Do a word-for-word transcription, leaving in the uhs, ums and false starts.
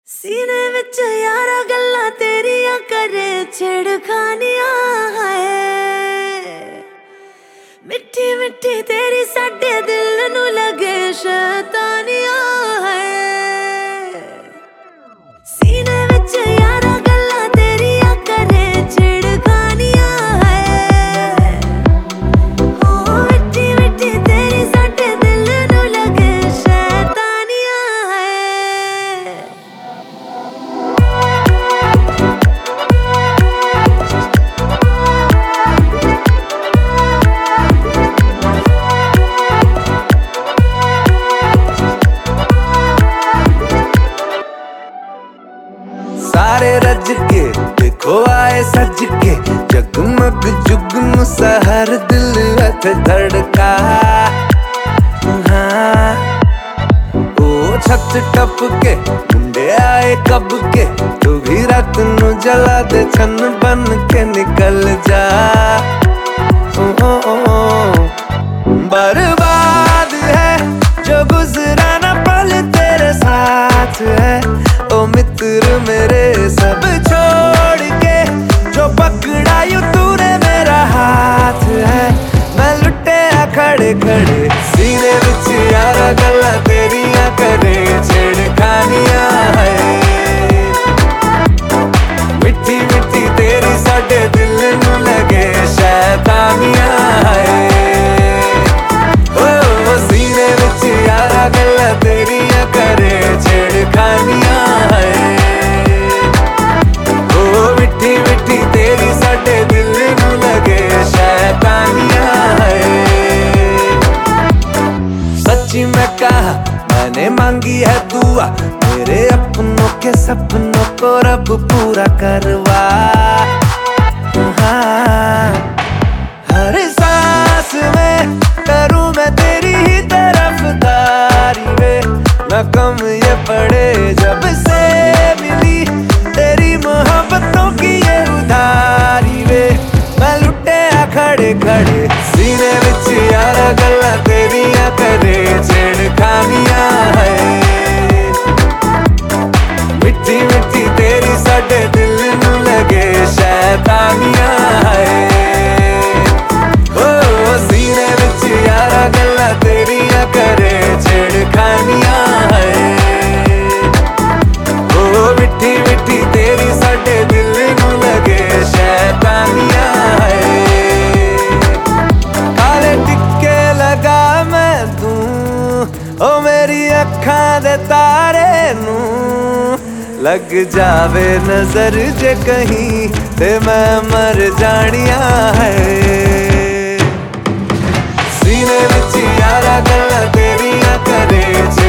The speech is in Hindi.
सीने विच यारा गल्ला तेरिया करे छेड़खानियां है। मिठी मिठी तेरी साडे दिल नू लगे शैतानियां है। सीने विच यारा गल्ला तेरिया करे छेड़खानियां है। ओ मिठी मिठी तेरी साडे दिल नू लगे शैतानियां है। सारे रज के देखो आए सज के, जगमग जुगनू सहर दिल हथ धड़का। हाँ ओ छत टप के मुंडे आए कब के, तू भी रात नू जला दे छन बन के निकल जा। ओ, ओ, ओ, ओ। बर्बाद है जो गुजरा ना पल तेरे साथ है। ओ मित्र मेरे सब छोड़ के जो पकड़ा यूं तूने मेरा हाथ है। मैं लुटे खड़े खड़े सीने विच यारा गल्ला तेरिया करे छेड़खानियां है। मिठी मिठी तेरी साडे दिल नू लगे शैतानियां है। ओ सीने विच यारा गल्ला तेरिया करे छेड़खानियां है। ओ मिठी मिठी तेरी साडे दिल नू लगे शैतानियां है। सच्ची मैं कहा मैंने मांगी है दुआ, मेरे अपनों के सपनों को रब पूरा करवा। हाँ, हर सांस में करूं मैं तेरी ही तरफदारी वे। न कम ये पड़े जब से मिली तेरी मोहब्बतों की ये उधारी वे। मैं लुटे खड़े खड़े सीने विच यारा गल्ला तेरिया करे छेड़खानियां है। मिठी मिठी तेरी साडे दिल नू लगे शैतानियां है। ओ सीने विच यारा गल्ला तेरिया करे छेड़खानियां है। ओ मिठी मिठी तेरी साडे दिल नू लगे शैतानियां है। काले टिक्के लगा मैं तू ओ मेरी अखां दे तारे नू। लग जावे नजर जे कहीं ते मैं मर जानिया है। सीने विच यारा गल्ला तेरिया करे